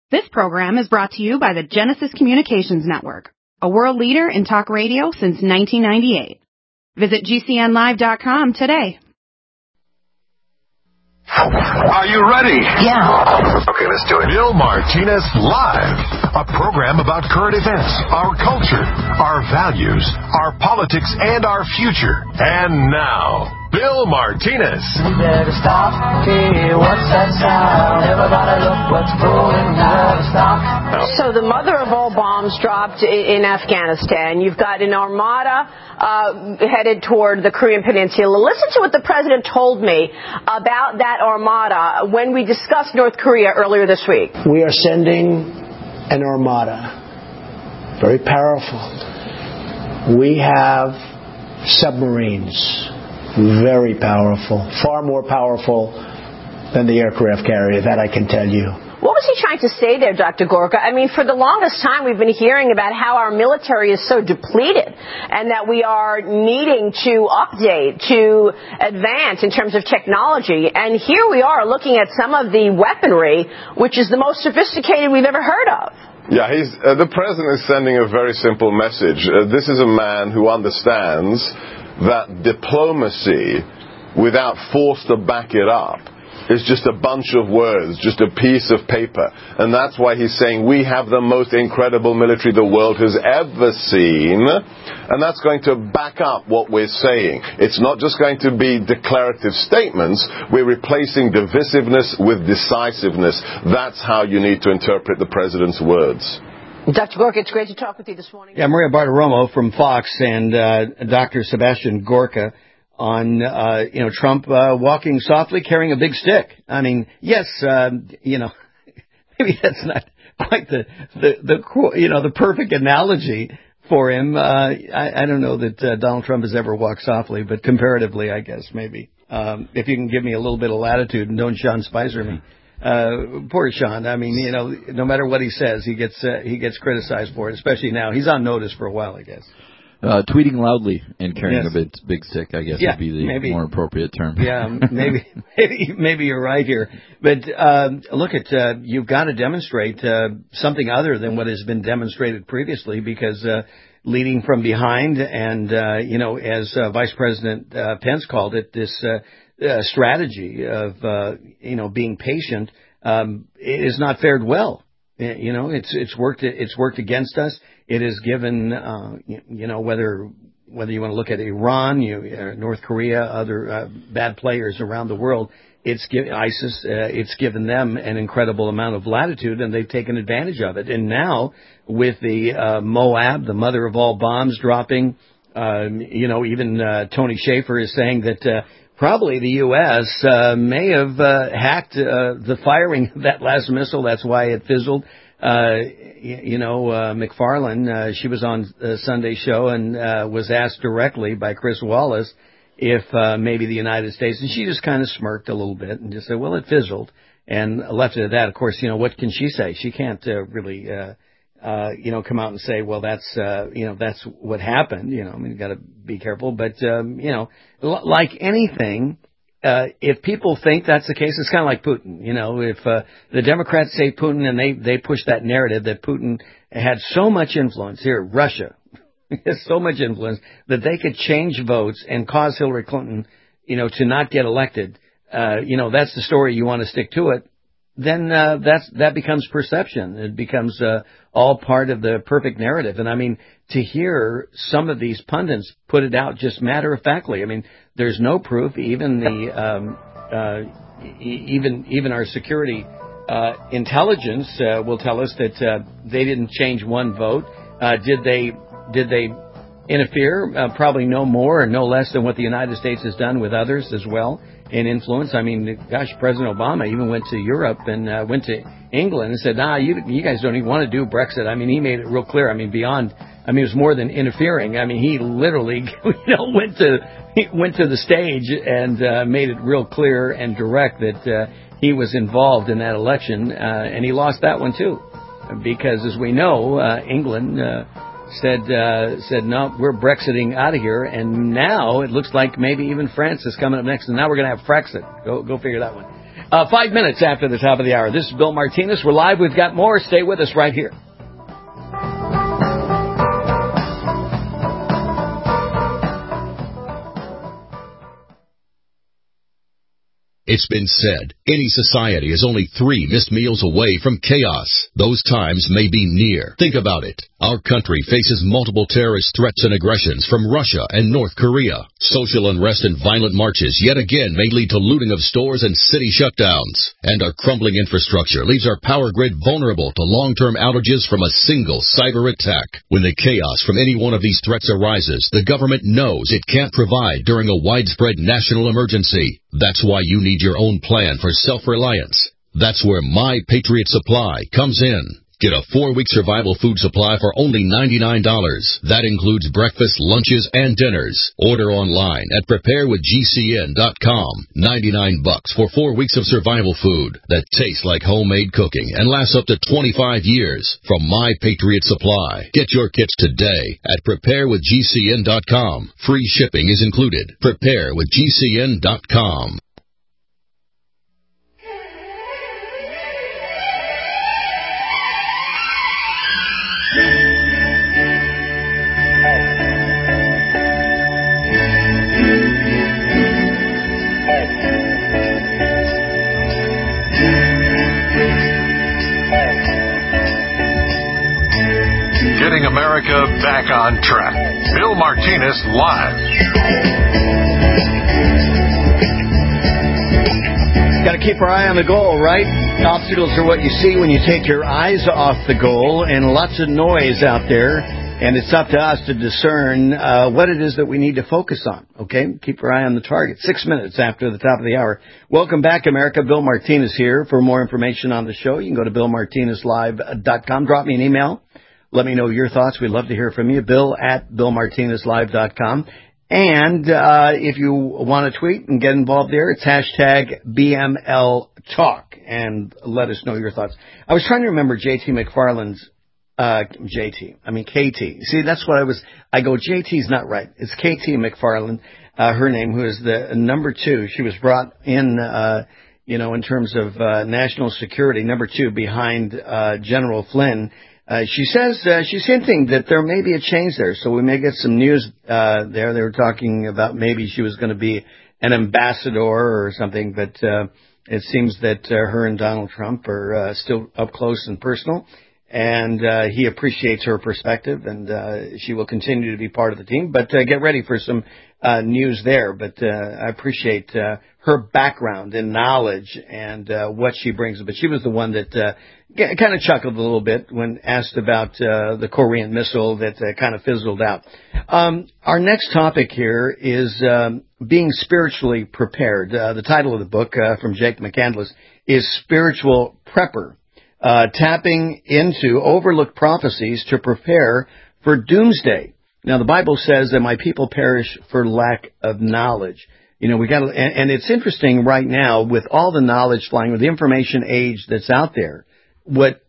This program is brought to you by the Genesis Communications Network, a world leader in talk radio since 1998. Visit GCNlive.com today. Are you ready? Yeah. Okay, let's do it. Bill Martinez Live, a program about current events, our culture, our values, our politics, and our future. And now, Bill Martinez. You better stop. Hey, what's that sound? Everybody look what's brewing. You better stop. So the mother of all bombs dropped in Afghanistan. You've got an armada headed toward the Korean Peninsula. Listen to what the president told me about that armada when we discussed North Korea earlier this week. We are sending an armada, very powerful. We have submarines, very powerful, far more powerful than the aircraft carrier, that I can tell you. What was he trying to say there, Dr. Gorka? I mean, for the longest time, we've been hearing about how our military is so depleted and that we are needing to update, to advance in terms of technology. And here we are looking at some of the weaponry, which is the most sophisticated we've ever heard of. Yeah, the president is sending a very simple message. This is a man who understands that diplomacy, without force to back it up, is just a bunch of words, just a piece of paper. And that's why he's saying we have the most incredible military the world has ever seen. And that's going to back up what we're saying. It's not just going to be declarative statements. We're replacing divisiveness with decisiveness. That's how you need to interpret the president's words. Dr. Gorka, it's great to talk with you this morning. Yeah, Maria Bartiromo from Fox and Dr. Sebastian Gorka on, Trump walking softly, carrying a big stick. I mean, yes, maybe that's not quite the perfect analogy for him. I don't know that Donald Trump has ever walked softly, but comparatively, I guess, maybe. If you can give me a little bit of latitude and don't Sean Spicer me. Poor Sean. I mean, no matter what he says, he gets criticized for it, especially now. He's on notice for a while, I guess. Tweeting loudly and carrying a big stick, I guess, would be the more appropriate term. Yeah, maybe you're right here. But look at you've got to demonstrate something other than what has been demonstrated previously, because leading from behind and as Vice President Pence called it, this strategy of being patient is not fared well. It's worked against us. It has given, whether you want to look at Iran, North Korea, other bad players around the world, ISIS, it's given them an incredible amount of latitude, and they've taken advantage of it. And now, with the Moab, the mother of all bombs, dropping, even Tony Shaffer is saying that probably the U.S. may have hacked the firing of that last missile. That's why it fizzled. McFarlane, she was on the Sunday show and was asked directly by Chris Wallace if maybe the United States, and she just kind of smirked a little bit and just said, well, it fizzled, and left it at that. Of course, what can she say? She can't really come out and say, well, that's what happened. You got to be careful. But, like anything, if people think that's the case, it's kind of like Putin. If the Democrats say Putin and they push that narrative that Putin had so much influence here, Russia has so much influence that they could change votes and cause Hillary Clinton, to not get elected. That's the story. You want to stick to it. Then that becomes perception. It becomes all part of the perfect narrative. And I mean, to hear some of these pundits put it out just matter of factly. I mean, there's no proof. Even even our security intelligence will tell us that they didn't change one vote. Did they interfere? Probably no more or no less than what the United States has done with others as well in influence. I mean, gosh, President Obama even went to Europe and went to England and said, you guys don't even want to do Brexit. I mean, he made it real clear. I mean, it was more than interfering. I mean, he literally, went to the stage and made it real clear and direct that he was involved in that election, and he lost that one too, because as we know, England said no, we're Brexiting out of here, and now it looks like maybe even France is coming up next, and now we're going to have Frexit. Go figure that one. 5 minutes after the top of the hour. This is Bill Martinez. We're live. We've got more. Stay with us right here. It's been said, any society is only 3 missed meals away from chaos. Those times may be near. Think about it. Our country faces multiple terrorist threats and aggressions from Russia and North Korea. Social unrest and violent marches yet again may lead to looting of stores and city shutdowns. And our crumbling infrastructure leaves our power grid vulnerable to long-term outages from a single cyber attack. When the chaos from any one of these threats arises, the government knows it can't provide during a widespread national emergency. That's why you need your own plan for self-reliance. That's where My Patriot Supply comes in. Get a 4-week survival food supply for only $99. That includes breakfast, lunches, and dinners. Order online at preparewithgcn.com. $99 for 4 weeks of survival food that tastes like homemade cooking and lasts up to 25 years from My Patriot Supply. Get your kits today at preparewithgcn.com. Free shipping is included. Preparewithgcn.com. Getting America back on track. Bill Martinez Live. Got to keep our eye on the goal, right? Obstacles are what you see when you take your eyes off the goal, and lots of noise out there. And it's up to us to discern what it is that we need to focus on, okay? Keep your eye on the target. 6 minutes after the top of the hour. Welcome back, America. Bill Martinez here. For more information on the show, you can go to BillMartinezLive.com. Drop me an email. Let me know your thoughts. We'd love to hear from you. Bill@BillMartinezLive.com. And if you want to tweet and get involved there, it's hashtag BMLTalk. And let us know your thoughts. I was trying to remember J.T. McFarland's KT. See, that's what I go, JT's not right. It's KT McFarland, her name, who is the number 2. She was brought in, in terms of national security, number 2 behind General Flynn. She says she's hinting that there may be a change there, so we may get some news there. They were talking about maybe she was going to be an ambassador or something, but it seems that her and Donald Trump are still up close and personal. And he appreciates her perspective, and she will continue to be part of the team. But get ready for some news there. But I appreciate her background and knowledge and what she brings. But she was the one that kind of chuckled a little bit when asked about the Korean missile that kind of fizzled out. Our next topic here is being spiritually prepared. The title of the book from Jake McCandless is Spiritual Prepper. Tapping into overlooked prophecies to prepare for doomsday. Now, the Bible says that my people perish for lack of knowledge. We got to, and it's interesting right now with all the knowledge flying, with the information age that's out there. What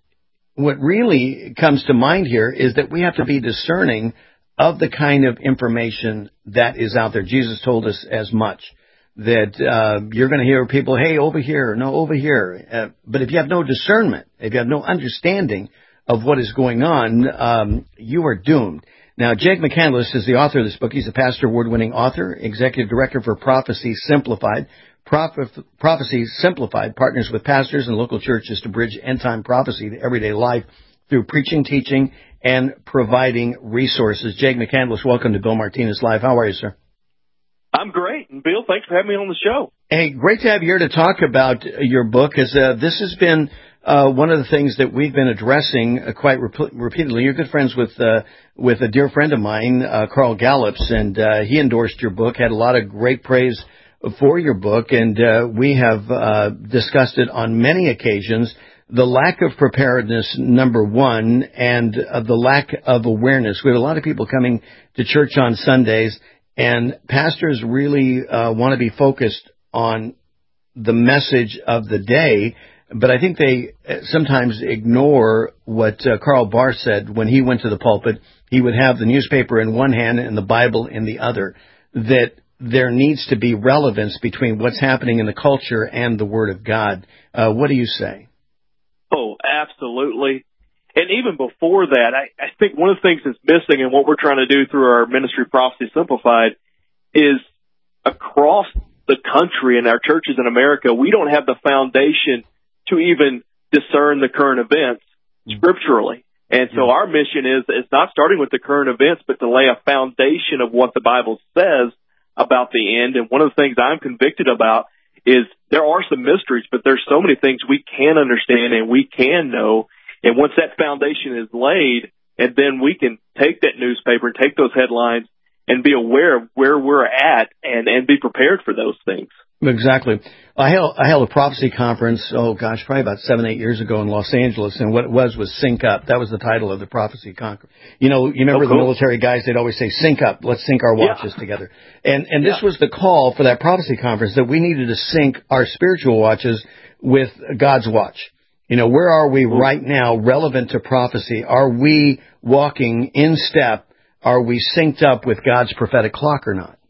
really comes to mind here is that we have to be discerning of the kind of information that is out there. Jesus told us as much. That you're going to hear people, hey, over here, no, over here. But if you have no discernment, if you have no understanding of what is going on, you are doomed. Now, Jake McCandless is the author of this book. He's a Pastor Award-winning author, executive director for Prophecy Simplified. Prophecy Simplified partners with pastors and local churches to bridge end-time prophecy to everyday life through preaching, teaching, and providing resources. Jake McCandless, welcome to Bill Martinez Live. How are you, sir? I'm great. And Bill, thanks for having me on the show. Hey, great to have you here to talk about your book. As this has been one of the things that we've been addressing quite repeatedly. You're good friends with a dear friend of mine, Carl Gallups, and he endorsed your book, had a lot of great praise for your book, and we have discussed it on many occasions. The lack of preparedness, number one, and the lack of awareness. We have a lot of people coming to church on Sundays, and pastors really want to be focused on the message of the day, but I think they sometimes ignore what Karl Barth said when he went to the pulpit. He would have the newspaper in one hand and the Bible in the other, that there needs to be relevance between what's happening in the culture and the Word of God. What do you say? Oh, absolutely. And even before that, I think one of the things that's missing and what we're trying to do through our ministry, Prophecy Simplified, is across the country and our churches in America, we don't have the foundation to even discern the current events scripturally. And so our mission is not starting with the current events, but to lay a foundation of what the Bible says about the end. And one of the things I'm convicted about is there are some mysteries, but there's so many things we can understand and we can know. And once that foundation is laid, and then we can take that newspaper and take those headlines and be aware of where we're at and be prepared for those things. Exactly. I held a prophecy conference, probably about 7-8 years ago in Los Angeles, and what it was Sync Up. That was the title of the prophecy conference. You remember the military guys, they'd always say, sync up, let's sync our watches together. And this was the call for that prophecy conference, that we needed to sync our spiritual watches with God's watch. Where are we right now relevant to prophecy? Are we walking in step? Are we synced up with God's prophetic clock or not?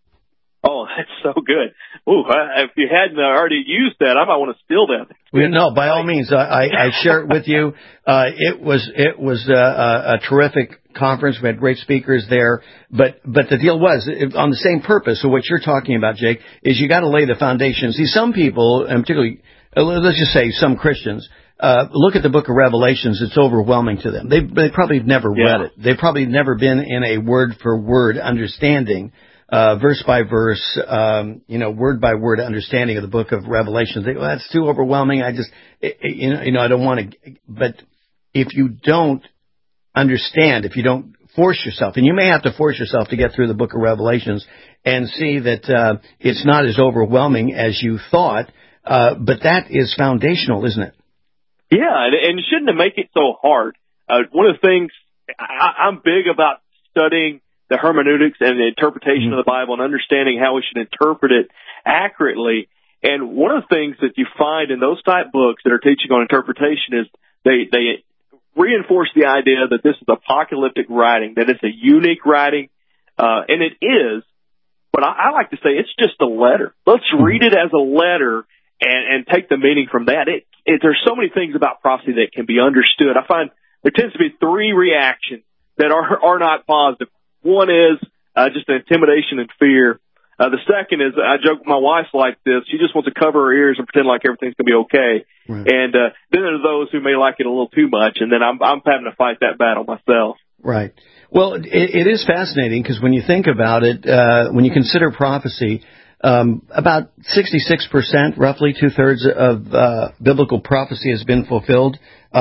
Oh, that's so good. Ooh, if you hadn't already used that, I might want to steal that. No, by all means, I share it with you. It was a terrific conference. We had great speakers there, but the deal was on the same purpose. So what you're talking about, Jake, is you got to lay the foundation. See, some people, and particularly, let's just say some Christians, look at the book of Revelations. It's overwhelming to them. They probably never read it. They've probably never been in a word-for-word understanding, verse by verse, word by word understanding of the book of Revelations. That's too overwhelming. I don't want to. But if you don't understand, if you don't force yourself, and you may have to force yourself to get through the book of Revelations and see that it's not as overwhelming as you thought, but that is foundational, isn't it? Yeah, and you shouldn't make it so hard. One of the things, I'm big about studying the hermeneutics and the interpretation of the Bible and understanding how we should interpret it accurately. And one of the things that you find in those type books that are teaching on interpretation is they reinforce the idea that this is apocalyptic writing, that it's a unique writing, and it is. But I like to say it's just a letter. Let's read it as a letter and take the meaning from that. There's so many things about prophecy that can be understood. I find there tends to be 3 reactions that are not positive. One is just intimidation and fear. The second is, I joke with my wife like this, she just wants to cover her ears and pretend like everything's going to be okay. Right. And then there's those who may like it a little too much, and then I'm having to fight that battle myself. Right. Well, it is fascinating because when you think about it, when you consider prophecy, about 66%, roughly 2/3 of biblical prophecy has been fulfilled.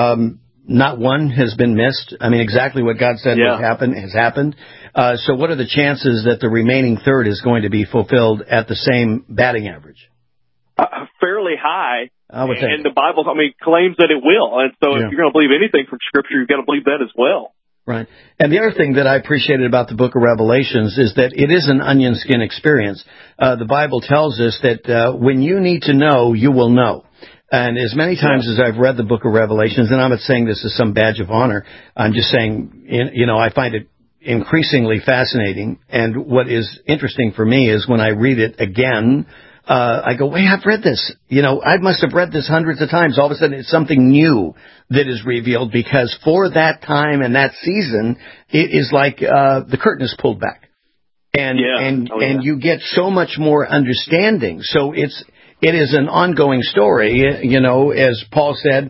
Not one has been missed. I mean, exactly what God said would happen has happened. So what are the chances that the remaining third is going to be fulfilled at the same batting average? Fairly high. I would think. And the Bible, claims that it will. And so if you're going to believe anything from Scripture, you've got to believe that as well. Right. And the other thing that I appreciated about the book of Revelations is that it is an onion skin experience. The Bible tells us that when you need to know, you will know. And as many times as I've read the book of Revelations, and I'm not saying this is some badge of honor, I'm just saying, I find it increasingly fascinating. And what is interesting for me is when I read it again, I go, wait, I've read this. I must have read this hundreds of times. All of a sudden, it's something new that is revealed because for that time and that season, it is like the curtain is pulled back. And you get so much more understanding. So it is an ongoing story. As Paul said,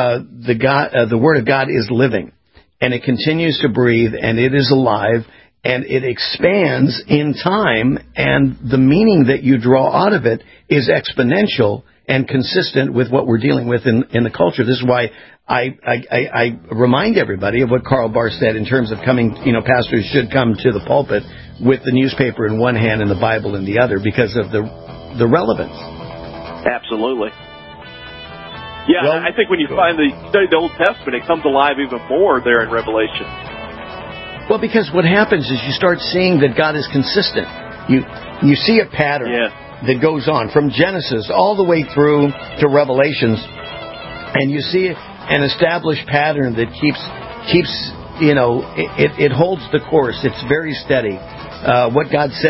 the Word of God is living, and it continues to breathe, and it is alive, and it expands in time, and the meaning that you draw out of it is exponential and consistent with what we're dealing with in the culture. This is why I remind everybody of what Karl Barth said in terms of coming, pastors should come to the pulpit with the newspaper in one hand and the Bible in the other because of the relevance. Absolutely. Yeah, well, I think when you study the Old Testament, it comes alive even more there in Revelation. Well, because what happens is you start seeing that God is consistent. You see a pattern that goes on from Genesis all the way through to Revelations, and you see an established pattern that keeps it holds the course. It's very steady. What God said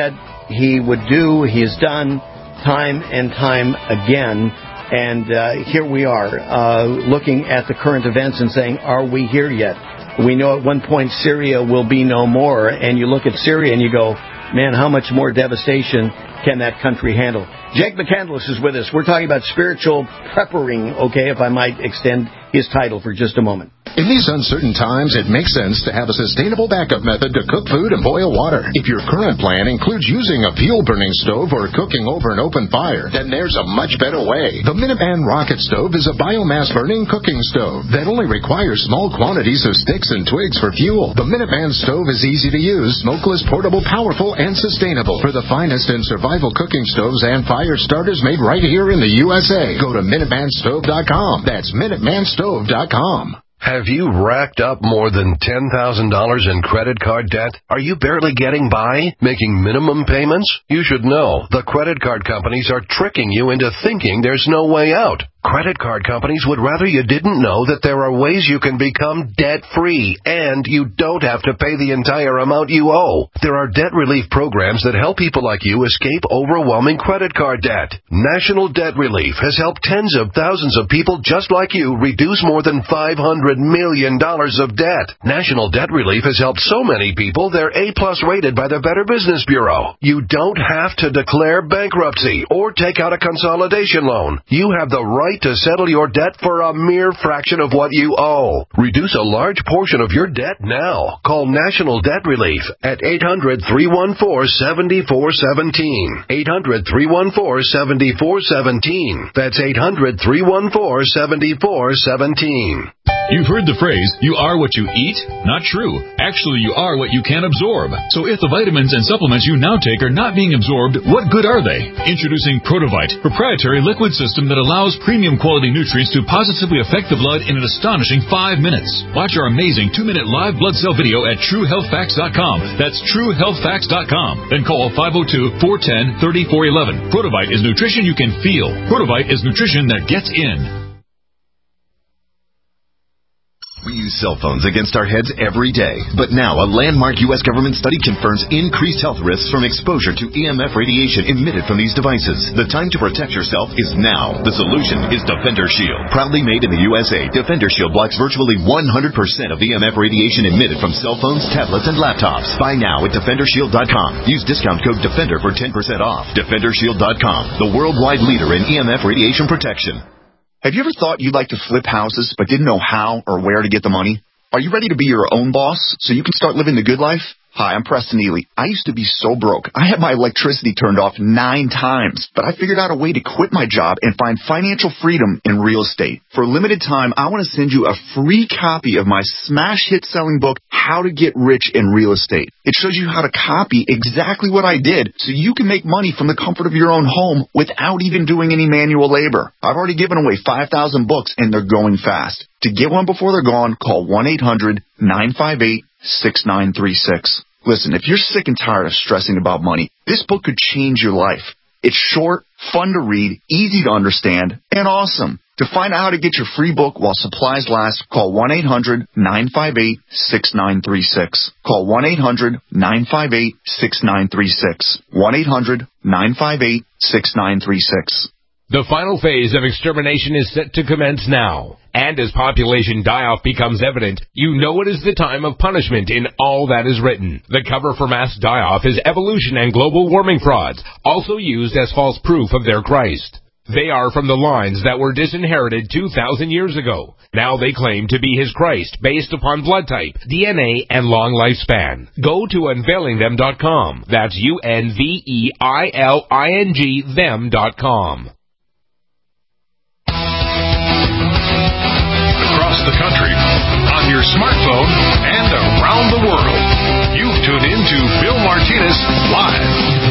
he would do, he has done time and time again. And here we are, looking at the current events and saying, are we here yet? We know at one point Syria will be no more, and you look at Syria and you go, man, how much more devastation can that country handle? Jake McCandless is with us. We're talking about spiritual preppering, okay, if I might extend his title for just a moment. In these uncertain times, it makes sense to have a sustainable backup method to cook food and boil water. If your current plan includes using a fuel-burning stove or cooking over an open fire, then there's a much better way. The Minuteman Rocket Stove is a biomass-burning cooking stove that only requires small quantities of sticks and twigs for fuel. The Minuteman Stove is easy to use, smokeless, portable, powerful, and sustainable. For the finest in survival cooking stoves and fire starters made right here in the USA, go to MinutemanStove.com. That's MinutemanStove.com. Have you racked up more than $10,000 in credit card debt? Are you barely getting by, making minimum payments? You should know the credit card companies are tricking you into thinking there's no way out. Credit card companies would rather you didn't know that there are ways you can become debt-free, and you don't have to pay the entire amount you owe. There are debt relief programs that help people like you escape overwhelming credit card debt. National Debt Relief has helped tens of thousands of people just like you reduce more than $500 million of debt. National Debt Relief has helped so many people they're A+ rated by the Better Business Bureau. You don't have to declare bankruptcy or take out a consolidation loan. You have the right to settle your debt for a mere fraction of what you owe. Reduce a large portion of your debt now. Call National Debt Relief at 800-314-7417. 800-314-7417. That's 800-314-7417. You've heard the phrase, you are what you eat? Not true. Actually, you are what you can absorb. So if the vitamins and supplements you now take are not being absorbed, what good are they? Introducing Protovite, proprietary liquid system that allows premium quality nutrients to positively affect the blood in an astonishing 5 minutes. Watch our amazing 2-minute live blood cell video at TrueHealthFacts.com. That's TrueHealthFacts.com. Then call 502-410-3411. Protovite is nutrition you can feel. Protovite is nutrition that gets in. We use cell phones against our heads every day. But now, a landmark U.S. government study confirms increased health risks from exposure to EMF radiation emitted from these devices. The time to protect yourself is now. The solution is Defender Shield. Proudly made in the USA, Defender Shield blocks virtually 100% of EMF radiation emitted from cell phones, tablets, and laptops. Buy now at DefenderShield.com. Use discount code DEFENDER for 10% off. DefenderShield.com, the worldwide leader in EMF radiation protection. Have you ever thought you'd like to flip houses but didn't know how or where to get the money? Are you ready to be your own boss so you can start living the good life? Hi, I'm Preston Ely. I used to be so broke. I had my electricity turned off 9 times, but I figured out a way to quit my job and find financial freedom in real estate. For a limited time, I want to send you a free copy of my smash hit selling book, How to Get Rich in Real Estate. It shows you how to copy exactly what I did so you can make money from the comfort of your own home without even doing any manual labor. I've already given away 5,000 books and they're going fast. To get one before they're gone, call 1-800-958-6936. Listen, if you're sick and tired of stressing about money, this book could change your life. It's short, fun to read, easy to understand, and awesome. To find out how to get your free book while supplies last, call 1-800-958-6936. Call 1-800-958-6936. 1-800-958-6936. The final phase of extermination is set to commence now. And as population die-off becomes evident, you know it is the time of punishment in all that is written. The cover for mass die-off is evolution and global warming frauds, also used as false proof of their Christ. They are from the lines that were disinherited 2,000 years ago. Now they claim to be his Christ based upon blood type, DNA, and long lifespan. Go to unveilingthem.com. That's UNVEILING them.com. Across the country, on your smartphone, and around the world. You've tuned in to Bill Martinez Live.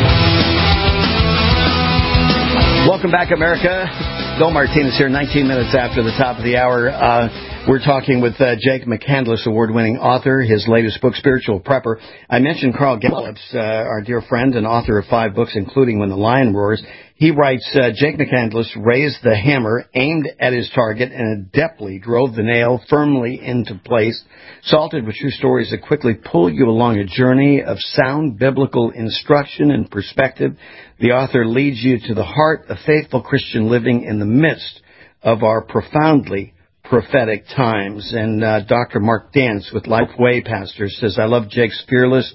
Welcome back, America. Bill Martinez here, 19 minutes after the top of the hour. We're talking with Jake McCandless, award-winning author, his latest book, Spiritual Prepper. I mentioned Carl Gallups, our dear friend and author of 5 books, including When the Lion Roars. He writes, Jake McCandless raised the hammer, aimed at his target, and adeptly drove the nail firmly into place, salted with true stories that quickly pull you along a journey of sound biblical instruction and perspective. The author leads you to the heart of faithful Christian living in the midst of our profoundly prophetic times. And Dr. Mark Dance with Lifeway Pastor says, I love Jake's fearless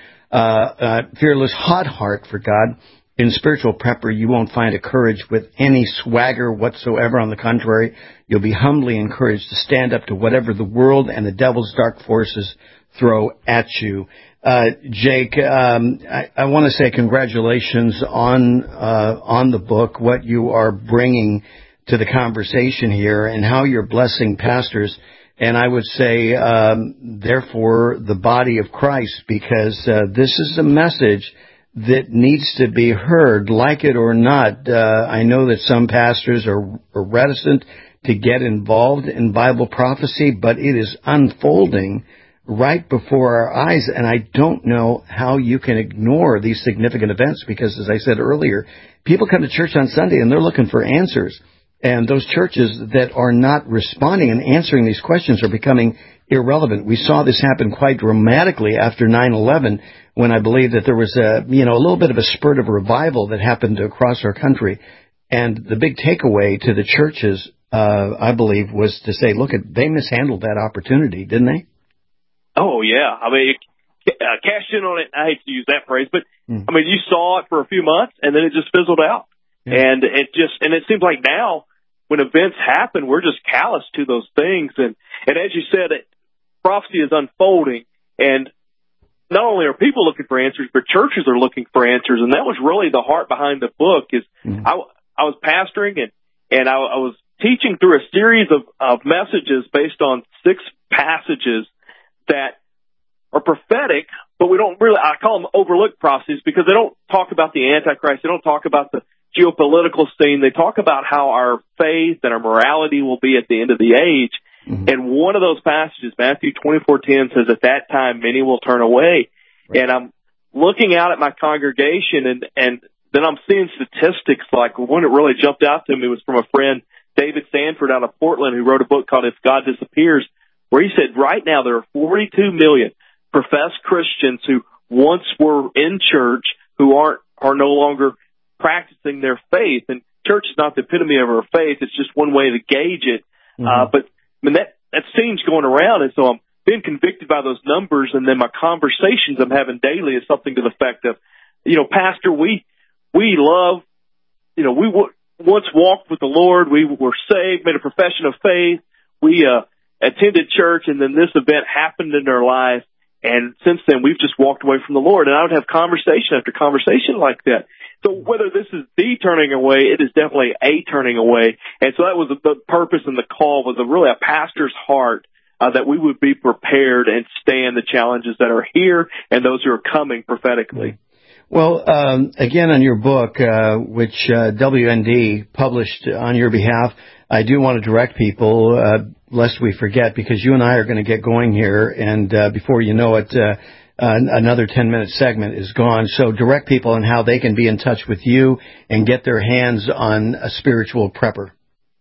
hot heart for God. In spiritual prepper, you won't find a courage with any swagger whatsoever. On the contrary, you'll be humbly encouraged to stand up to whatever the world and the devil's dark forces throw at you. Jake, I want to say congratulations on the book, what you are bringing to the conversation here, and how you're blessing pastors. And I would say, therefore, the body of Christ, because this is a message that needs to be heard, like it or not. I know that some pastors are reticent to get involved in Bible prophecy, but it is unfolding right before our eyes, and I don't know how you can ignore these significant events, because, as I said earlier, people come to church on Sunday and they're looking for answers. And those churches that are not responding and answering these questions are becoming irrelevant. We saw this happen quite dramatically after 9/11, when I believe that there was a little bit of a spurt of revival that happened across our country. And the big takeaway to the churches, I believe, was to say, look, they mishandled that opportunity, didn't they? Oh, yeah. I mean, cashed in on it. I hate to use that phrase, but I mean, you saw it for a few months and then it just fizzled out. Yeah. And it seems like now, when events happen, we're just callous to those things. And as you said, prophecy is unfolding, and not only are people looking for answers, but churches are looking for answers. And that was really the heart behind the book. Is I was pastoring and I was teaching through a series of messages based on 6 passages that are prophetic, but we don't really, I call them overlooked prophecies, because they don't talk about the Antichrist. They don't talk about the geopolitical scene. They talk about how our faith and our morality will be at the end of the age. And one of those passages, Matthew 24:10, says, at that time many will turn away. Right. And I'm looking out at my congregation, and then I'm seeing statistics. Like, one that really jumped out to me was from a friend, David Sanford, out of Portland, who wrote a book called If God Disappears, where he said right now there are 42 million professed Christians who once were in church who are no longer practicing their faith. And church is not the epitome of our faith. It's just one way to gauge it. But I mean, that seems going around, and so I'm being convicted by those numbers. And then my conversations I'm having daily is something to the effect of, Pastor, we love, we once walked with the Lord. We were saved, made a profession of faith. We attended church, and then this event happened in our life. And since then, we've just walked away from the Lord. And I would have conversation after conversation like that. So whether this is the turning away, it is definitely a turning away. And so that was the purpose and the call, was really a pastor's heart, that we would be prepared and stand the challenges that are here and those who are coming prophetically. Well, again, on your book, which WND published on your behalf, I do want to direct people, lest we forget, because you and I are going to get going here, and before you know it, another 10-minute segment is gone. So direct people on how they can be in touch with you and get their hands on a spiritual prepper.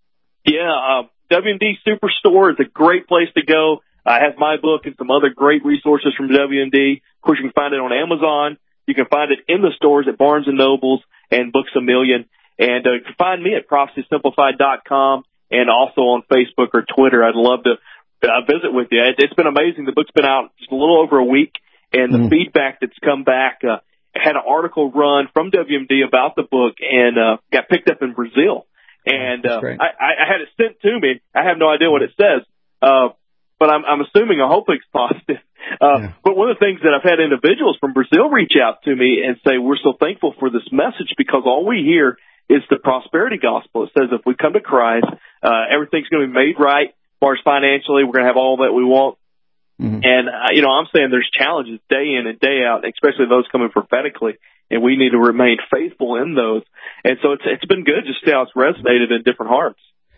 Yeah, WND Superstore is a great place to go. I have my book and some other great resources from WND. Of course, you can find it on Amazon. You can find it in the stores at Barnes & Nobles and Books A Million. And you can find me at prophecysimplified.com and also on Facebook or Twitter. I'd love to visit with you. It's been amazing. The book's been out just a little over a week, and the feedback that's come back, I had an article run from WMD about the book and got picked up in Brazil. And I had it sent to me. I have no idea what it says, but I'm assuming, I hope it's positive. But one of the things that I've had individuals from Brazil reach out to me and say, we're so thankful for this message, because all we hear is the prosperity gospel. It says if we come to Christ, everything's going to be made right as far as financially. We're going to have all that we want. And, I'm saying there's challenges day in and day out, especially those coming prophetically, and we need to remain faithful in those. And so it's been good to see how it's resonated in different hearts.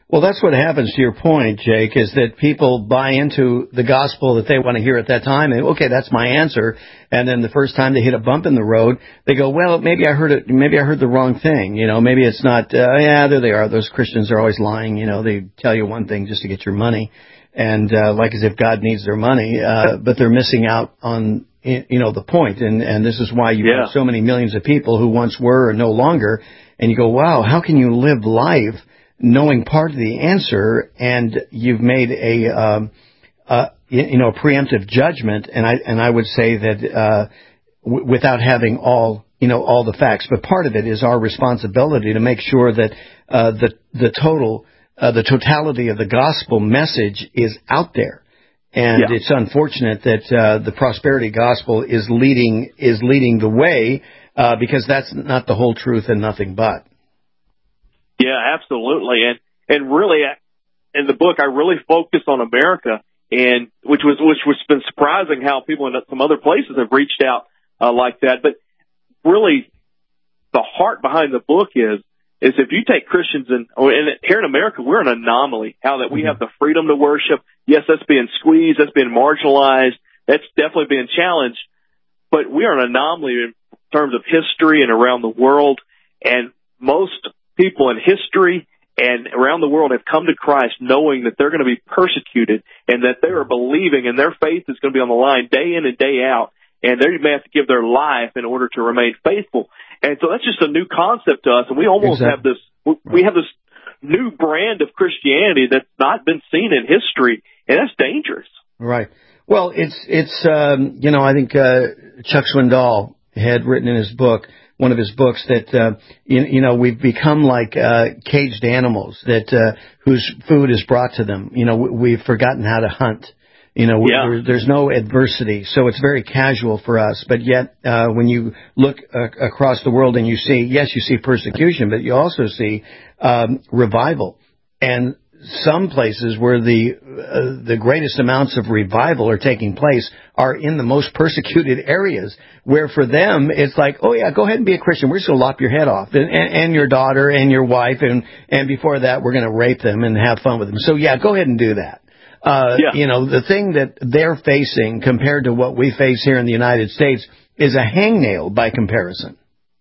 Well, that's what happens, to your point, Jake, is that people buy into the gospel that they want to hear at that time, and okay, that's my answer. And then the first time they hit a bump in the road, they go, well, maybe I heard the wrong thing. Maybe it's not, there they are. Those Christians are always lying. They tell you one thing just to get your money, and like as if God needs their money, but they're missing out on, the point. And this is why you have so many millions of people who once were and no longer, and you go, wow, how can you live life knowing part of the answer, and you've made a preemptive judgment, and I would say that without having all the facts, but part of it is our responsibility to make sure that the totality of the gospel message is out there, and it's unfortunate that the prosperity gospel is leading the way, because that's not the whole truth and nothing but. Yeah, absolutely. And really, in the book, I really focus on America, and which was been surprising how people in some other places have reached out like that. But really, the heart behind the book is if you take Christians and here in America, we're an anomaly. How that we have the freedom to worship. Yes, that's being squeezed, that's being marginalized, that's definitely being challenged. But we are an anomaly in terms of history and around the world, and most people in history and around the world have come to Christ knowing that they're going to be persecuted and that they are believing, and their faith is going to be on the line day in and day out, and they may have to give their life in order to remain faithful. And so that's just a new concept to us, and we almost have this new brand of Christianity that's not been seen in history, and that's dangerous. Right. Well, it's I think Chuck Swindoll had written in his book, one of his books, that we've become like caged animals that whose food is brought to them. We've forgotten how to hunt. There's no adversity, so it's very casual for us. But yet, when you look across the world and you see persecution, but you also see revival, and some places where the greatest amounts of revival are taking place are in the most persecuted areas, where for them it's like, oh yeah, go ahead and be a Christian. We're just going to lop your head off, and your daughter and your wife, and before that we're going to rape them and have fun with them. So yeah, go ahead and do that. The thing that they're facing compared to what we face here in the United States is a hangnail by comparison.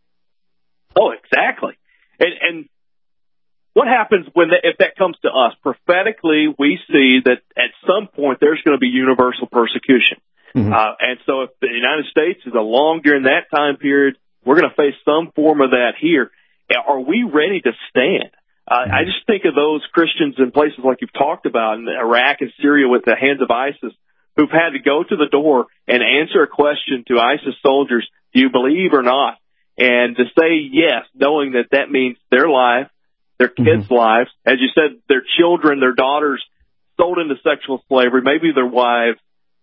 Oh, exactly. And what happens if that comes to us? Prophetically, we see that at some point there's going to be universal persecution. Mm-hmm. And so if the United States is along during that time period, we're going to face some form of that here. Are we ready to stand? I just think of those Christians in places like you've talked about in Iraq and Syria with the hands of ISIS, who've had to go to the door and answer a question to ISIS soldiers, do you believe or not? And to say yes, knowing that means their life, their kids' lives, as you said, their children, their daughters sold into sexual slavery, maybe their wives,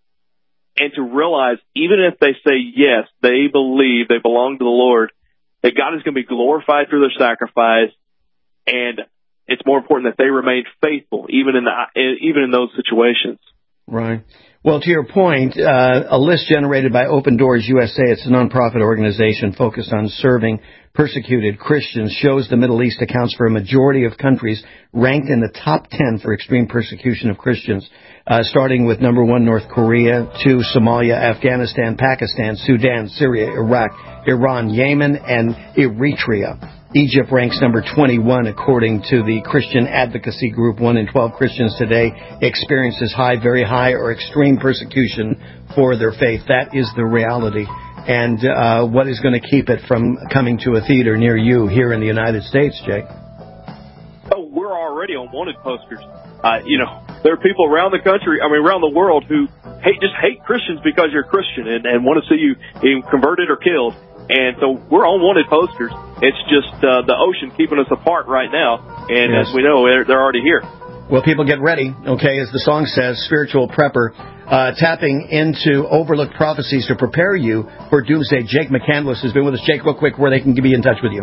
and to realize even if they say yes, they believe they belong to the Lord, that God is going to be glorified through their sacrifice, and it's more important that they remain faithful even in those situations. Right. Well, to your point, a list generated by Open Doors USA, it's a nonprofit organization focused on serving persecuted Christians, shows the Middle East accounts for a majority of countries ranked in the top 10 for extreme persecution of Christians, starting with number 1, North Korea, 2, Somalia, Afghanistan, Pakistan, Sudan, Syria, Iraq, Iran, Yemen, and Eritrea. Egypt ranks number 21 according to the Christian advocacy group. 1 in 12 Christians today experiences high, very high, or extreme persecution for their faith. That is the reality. And what is going to keep it from coming to a theater near you here in the United States, Jake? Oh, we're already on wanted posters. There are people around the country, around the world who hate Christians because you're a Christian and want to see you converted or killed. And so we're on wanted posters. It's just the ocean keeping us apart right now. And as we know, they're already here. Well, people, get ready, okay, as the song says, spiritual prepper, tapping into overlooked prophecies to prepare you for doomsday. Jake McCandless has been with us. Jake, real quick, where they can be in touch with you.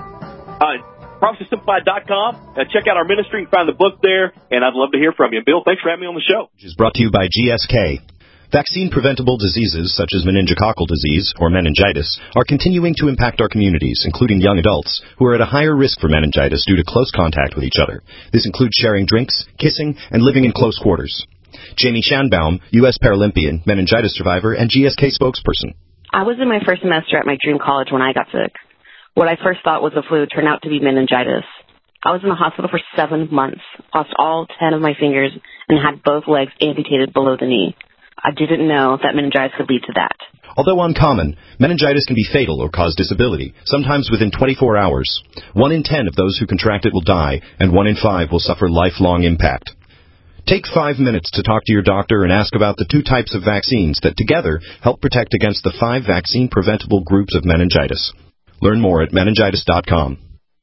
ProphecySimplified.com. Check out our ministry and find the book there, and I'd love to hear from you. Bill, thanks for having me on the show. Which is brought to you by GSK. Vaccine-preventable diseases such as meningococcal disease, or meningitis, are continuing to impact our communities, including young adults, who are at a higher risk for meningitis due to close contact with each other. This includes sharing drinks, kissing, and living in close quarters. Jamie Shanbaum, U.S. Paralympian, meningitis survivor, and GSK spokesperson. I was in my first semester at my dream college when I got sick. What I first thought was the flu turned out to be meningitis. I was in the hospital for 7 months, lost all 10 of my fingers, and had both legs amputated below the knee. I didn't know that meningitis could lead to that. Although uncommon, meningitis can be fatal or cause disability, sometimes within 24 hours. 1 in 10 of those who contract it will die, and 1 in 5 will suffer lifelong impact. Take 5 minutes to talk to your doctor and ask about the 2 types of vaccines that together help protect against the 5 vaccine-preventable groups of meningitis. Learn more at meningitis.com.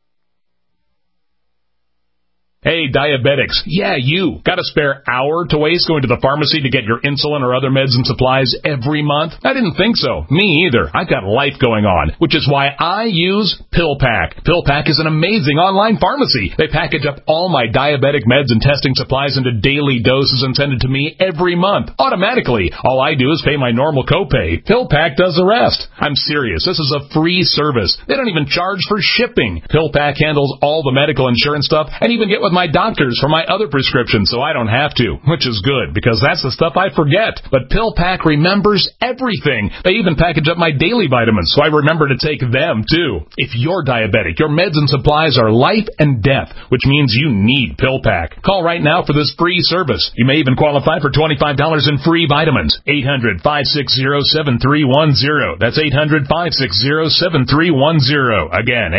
Hey, diabetics. Yeah, you. Got a spare hour to waste going to the pharmacy to get your insulin or other meds and supplies every month? I didn't think so. Me either. I've got life going on, which is why I use PillPack. PillPack is an amazing online pharmacy. They package up all my diabetic meds and testing supplies into daily doses and send it to me every month, automatically. All I do is pay my normal copay. PillPack does the rest. I'm serious. This is a free service. They don't even charge for shipping. PillPack handles all the medical insurance stuff and even get with my doctors for my other prescriptions so I don't have to, which is good because that's the stuff I forget. But PillPack remembers everything. They even package up my daily vitamins so I remember to take them too. If you're diabetic, your meds and supplies are life and death, which means you need PillPack. Call right now for this free service. You may even qualify for $25 in free vitamins. 800-560-7310. That's 800-560-7310. Again,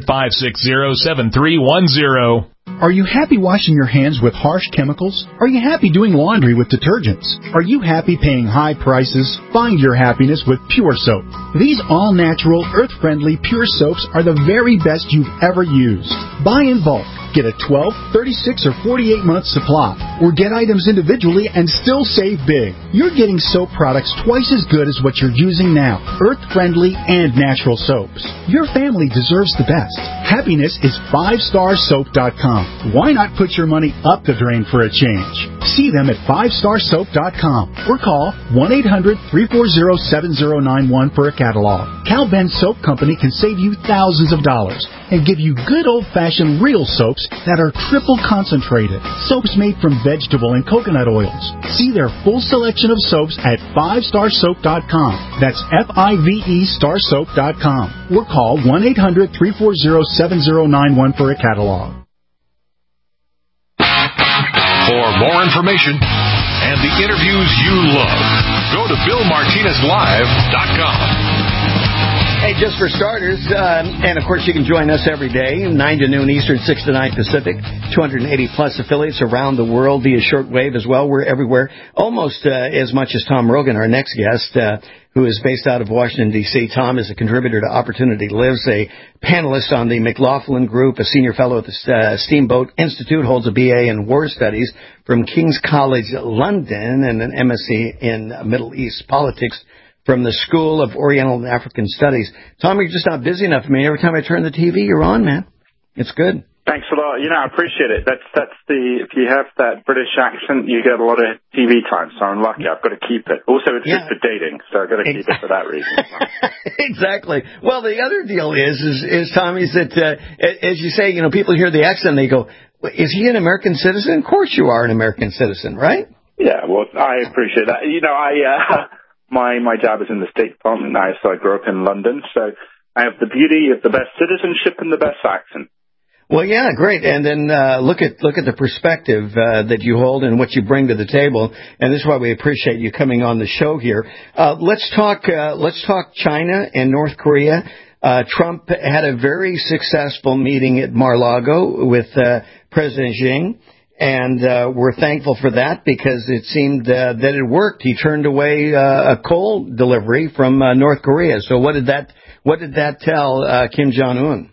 800-560-7310. Are you happy washing your hands with harsh chemicals? Are you happy doing laundry with detergents? Are you happy paying high prices? Find your happiness with Pure Soap. These all-natural, earth-friendly Pure Soaps are the very best you've ever used. Buy in bulk. Get a 12, 36, or 48-month supply. Or get items individually and still save big. You're getting soap products twice as good as what you're using now. Earth-friendly and natural soaps. Your family deserves the best. Happiness is 5starsoap.com. Why not put your money up the drain for a change? See them at 5starsoap.com or call 1-800-340-7091 for a catalog. Cal Ben Soap Company can save you thousands of dollars and give you good old-fashioned real soaps that are triple concentrated. Soaps made from vegetable and coconut oils. See their full selection of soaps at 5starsoap.com. That's F-I-V-E starsoap.com. Or call 1-800-340-7091 for a catalog. For more information and the interviews you love, go to BillMartinezLive.com. Hey, just for starters, and of course you can join us every day, 9 to noon Eastern, 6 to 9 Pacific, 280-plus affiliates around the world via shortwave as well. We're everywhere, almost as much as Tom Rogan, our next guest, who is based out of Washington, D.C. Tom is a contributor to Opportunity Lives, a panelist on the McLaughlin Group, a senior fellow at the Steamboat Institute, holds a B.A. in War Studies from King's College London, and an MSc in Middle East Politics from the School of Oriental and African Studies. Tom, you're just not busy enough for me. Every time I turn the TV, you're on, man. It's good. Thanks a lot. I appreciate it. That's if you have that British accent, you get a lot of TV time, so I'm lucky. I've got to keep it. Also, it's good for dating, so I've got to keep it for that reason. Exactly. Well, the other deal is Tom, is that, as you say, people hear the accent, they go, is he an American citizen? Of course you are an American citizen, right? Yeah, well, I appreciate that. My job is in the State Department now, so I grew up in London. So I have the beauty of the best citizenship and the best accent. Well, yeah, great. And then look at the perspective that you hold and what you bring to the table. And this is why we appreciate you coming on the show here. Let's talk China and North Korea. Trump had a very successful meeting at Mar-a-Lago with President Xi. And we're thankful for that because it seemed that it worked. He turned away a coal delivery from North Korea. So what did that tell Kim Jong-un?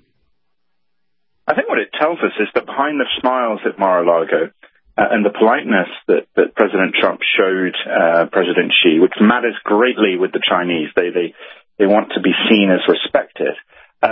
I think what it tells us is that behind the smiles at Mar-a-Lago and the politeness that President Trump showed President Xi, which matters greatly with the Chinese, they want to be seen as respected.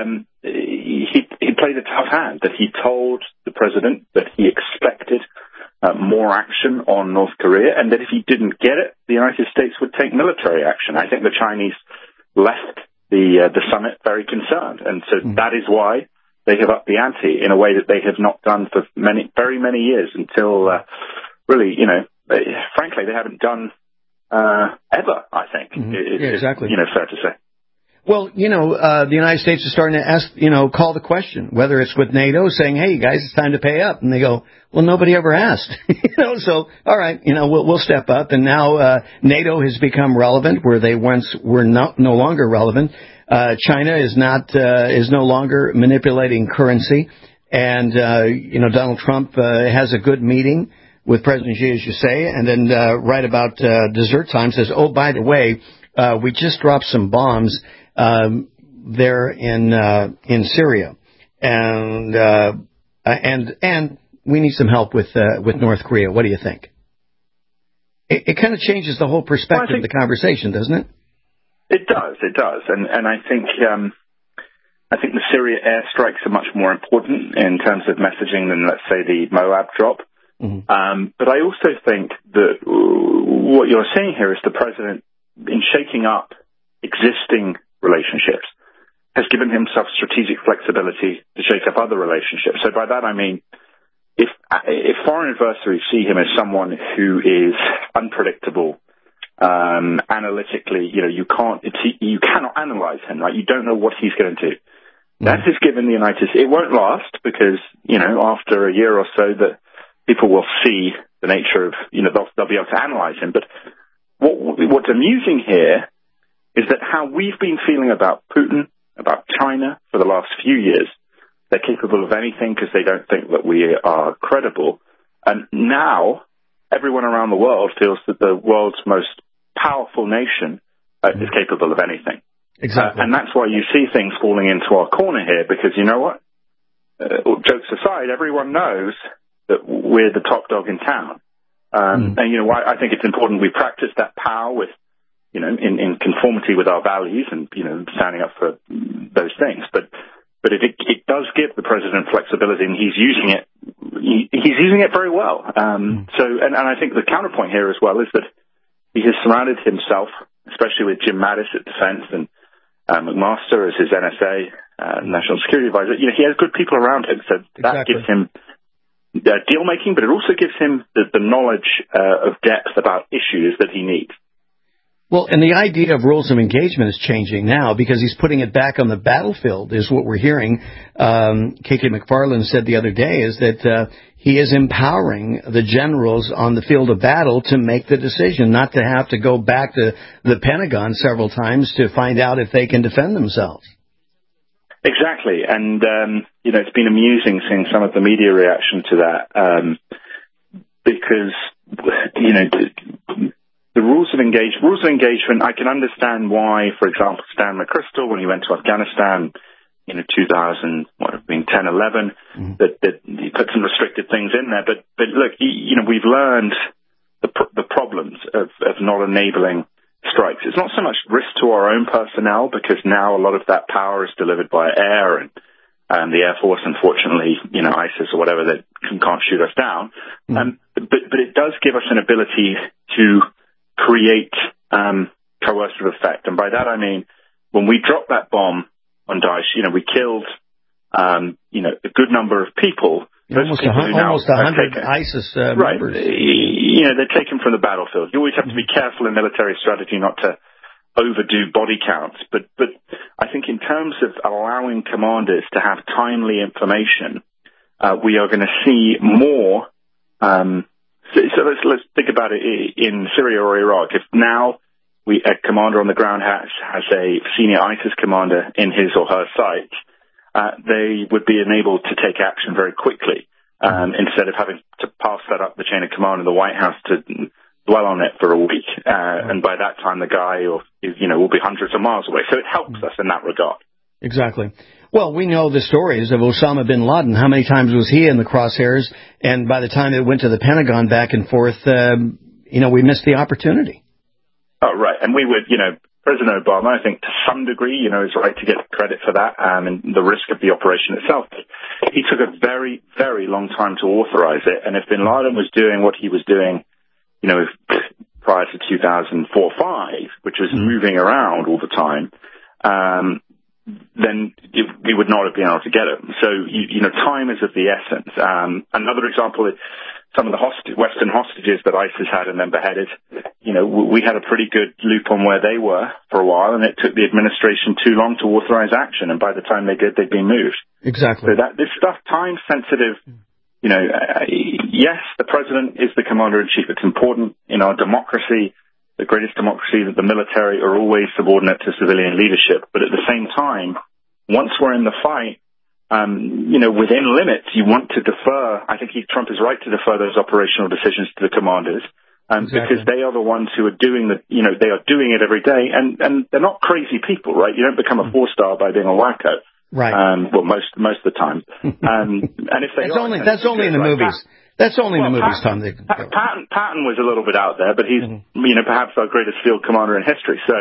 He played a tough hand, that he told the president that he expected more action on North Korea, and that if he didn't get it, the United States would take military action. I think the Chinese left the summit very concerned, and so that is why they have upped the ante in a way that they have not done for very many years until really, frankly, they haven't done ever, I think. Exactly. Fair to say. Well, the United States is starting to ask, call the question, whether it's with NATO saying, hey, guys, it's time to pay up. And they go, well, nobody ever asked. So, all right, we'll step up. And now NATO has become relevant where they once were no longer relevant. China is no longer manipulating currency. And, Donald Trump has a good meeting with President Xi, as you say, and then right about dessert time says, oh, by the way, we just dropped some bombs there in Syria, and we need some help with North Korea. What do you think? It kind of changes the whole perspective of the conversation, doesn't it? It does, and I think the Syria airstrikes are much more important in terms of messaging than, let's say, the Moab drop. But I also think that what you're seeing here is the president, in shaking up existing relationships, has given himself strategic flexibility to shake up other relationships. So by that I mean, if foreign adversaries see him as someone who is unpredictable, analytically, you cannot analyze him, right? You don't know what he's going to do. That has given the United States, it won't last because, after a year or so that people will see the nature of, they'll be able to analyze him. But what's amusing here is that how we've been feeling about Putin, about China for the last few years, they're capable of anything because they don't think that we are credible. And now everyone around the world feels that the world's most powerful nation is capable of anything. Exactly. And that's why you see things falling into our corner here, because you know what? Jokes aside, everyone knows that we're the top dog in town. And I think it's important we practice that power with, in conformity with our values and, standing up for those things. But it does give the president flexibility, and he's using it. He's using it very well. So I think the counterpoint here as well is that he has surrounded himself, especially with Jim Mattis at Defense and McMaster as his NSA, National Security Advisor. He has good people around him, so that gives him deal making, but it also gives him the knowledge of depth about issues that he needs. Well, and the idea of rules of engagement is changing now because he's putting it back on the battlefield, is what we're hearing. K.K. McFarland said the other day is that he is empowering the generals on the field of battle to make the decision, not to have to go back to the Pentagon several times to find out if they can defend themselves. Exactly, and it's been amusing seeing some of the media reaction to that because the rules of engagement. I can understand why, for example, Stan McChrystal, when he went to Afghanistan, 2010, 11, that he put some restricted things in there. But look, we've learned the problems of not enabling strikes. It's not so much risk to our own personnel, because now a lot of that power is delivered by air, and the Air Force, unfortunately, ISIS or whatever, that can't shoot us down. But it does give us an ability to create coercive effect. And by that I mean, when we dropped that bomb on Daesh, we killed a good number of people. Almost 100 ISIS members. They're taken from the battlefield. You always have to be careful in military strategy not to overdo body counts. But I think in terms of allowing commanders to have timely information, we are going to see more. So let's think about it in Syria or Iraq. If now a commander on the ground has a senior ISIS commander in his or her sight, they would be enabled to take action very quickly, instead of having to pass that up the chain of command in the White House to dwell on it for a week. And by that time, the guy will be hundreds of miles away. So it helps us in that regard. Exactly. Well, we know the stories of Osama bin Laden. How many times was he in the crosshairs? And by the time it went to the Pentagon back and forth, we missed the opportunity. Oh, right. And we would, President Obama, I think to some degree, is right to get credit for that and the risk of the operation itself. He took a very, very long time to authorize it. And if bin Laden was doing what he was doing, prior to 2004-5, which was moving around all the time, then we would not have been able to get him. So, time is of the essence. Another example is some of the Western hostages that ISIS had and then beheaded. We had a pretty good loop on where they were for a while, and it took the administration too long to authorize action. And by the time they did, they'd been moved. Exactly. So this stuff, time sensitive. Yes, the president is the commander-in-chief. It's important in our democracy, the greatest democracy, that the military are always subordinate to civilian leadership. But at the same time, once we're in the fight, within limits, you want to defer. I think Trump is right to defer those operational decisions to the commanders, because they are the ones who are doing they are doing it every day, and they're not crazy people, right? You don't become a 4-star by being a wacko. Right. Most of the time. And if they that's only in the movies. That's only in the movies, Tom. Patton was a little bit out there, but he's, perhaps our greatest field commander in history. So,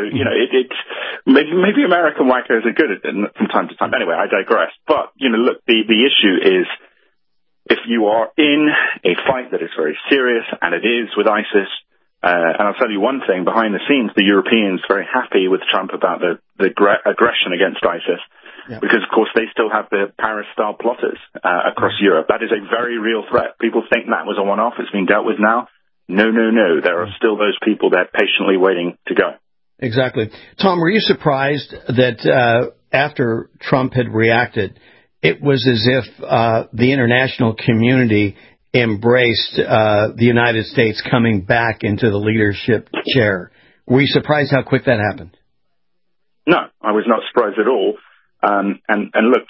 maybe American wackos are good at it from time to time. Anyway, I digress. But, look, the issue is, if you are in a fight that is very serious, and it is with ISIS, and I'll tell you one thing, behind the scenes, the Europeans are very happy with Trump about the aggression against ISIS. Yeah. Because, of course, they still have the Paris-style plotters across Europe. That is a very real threat. People think that was a one-off. It's been dealt with now. No. There are still those people there patiently waiting to go. Exactly. Tom, were you surprised that after Trump had reacted, it was as if the international community embraced the United States coming back into the leadership chair? Were you surprised how quick that happened? No, I was not surprised at all. And look,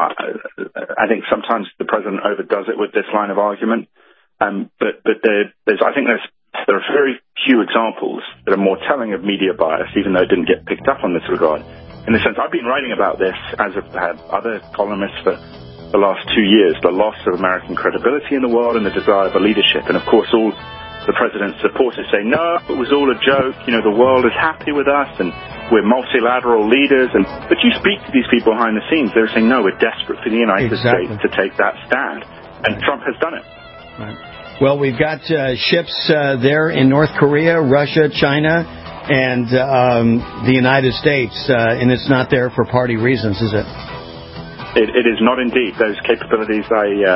I think sometimes the president overdoes it with this line of argument. But there are very few examples that are more telling of media bias, even though it didn't get picked up on this regard. In the sense, I've been writing about this, as have other columnists, for the last 2 years, the loss of American credibility in the world and the desire for leadership. And of course, all the president's supporters say, no, it was all a joke. The world is happy with us and we're multilateral leaders. But you speak to these people behind the scenes, they're saying, no, we're desperate for the United States to take that stand. And Trump has done it. Right. Well, we've got ships there in North Korea, Russia, China, and the United States. And it's not there for party reasons, is it? It is not indeed. Those capabilities, they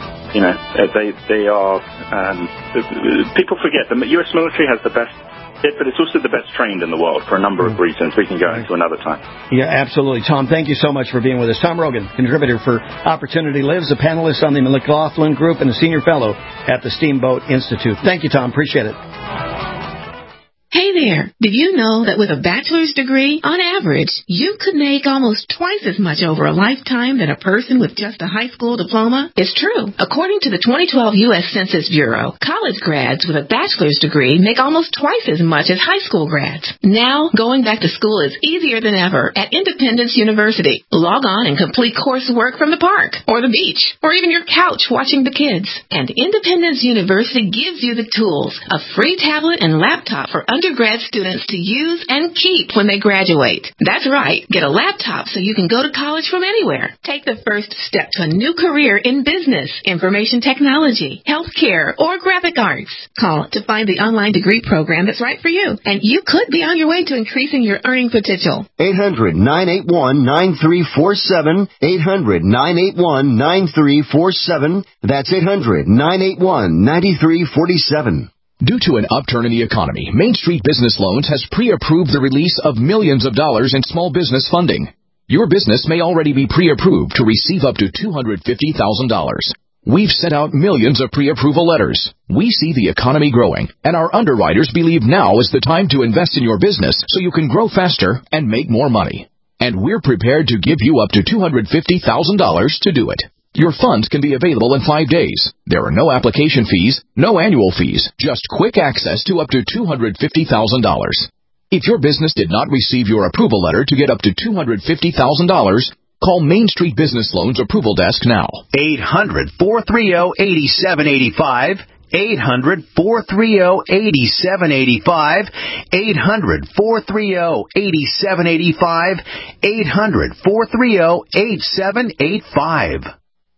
are, people forget, the U.S. military has the best hit, but it's also the best trained in the world for a number of reasons we can go into another time. Yeah, absolutely. Tom, thank you so much for being with us. Tom Rogan, contributor for Opportunity Lives, a panelist on the McLaughlin Group, and a senior fellow at the Steamboat Institute. Thank you, Tom. Appreciate it. Hey there, did you know that with a bachelor's degree, on average, you could make almost twice as much over a lifetime than a person with just a high school diploma? It's true. According to the 2012 U.S. Census Bureau, college grads with a bachelor's degree make almost twice as much as high school grads. Now, going back to school is easier than ever at Independence University. Log on and complete coursework from the park, or the beach, or even your couch watching the kids. And Independence University gives you the tools, a free tablet and laptop for undergrad students to use and keep when they graduate. That's right. Get a laptop so you can go to college from anywhere. Take the first step to a new career in business, information technology, healthcare, or graphic arts. Call to find the online degree program that's right for you. And you could be on your way to increasing your earning potential. 800-981-9347. 800-981-9347. That's 800-981-9347. Due to an upturn in the economy, Main Street Business Loans has pre-approved the release of millions of dollars in small business funding. Your business may already be pre-approved to receive up to $250,000. We've sent out millions of pre-approval letters. We see the economy growing, and our underwriters believe now is the time to invest in your business so you can grow faster and make more money. And we're prepared to give you up to $250,000 to do it. Your funds can be available in 5 days. There are no application fees, no annual fees, just quick access to up to $250,000. If your business did not receive your approval letter to get up to $250,000, call Main Street Business Loans Approval Desk now. 800-430-8785. 800-430-8785. 800-430-8785. 800-430-8785.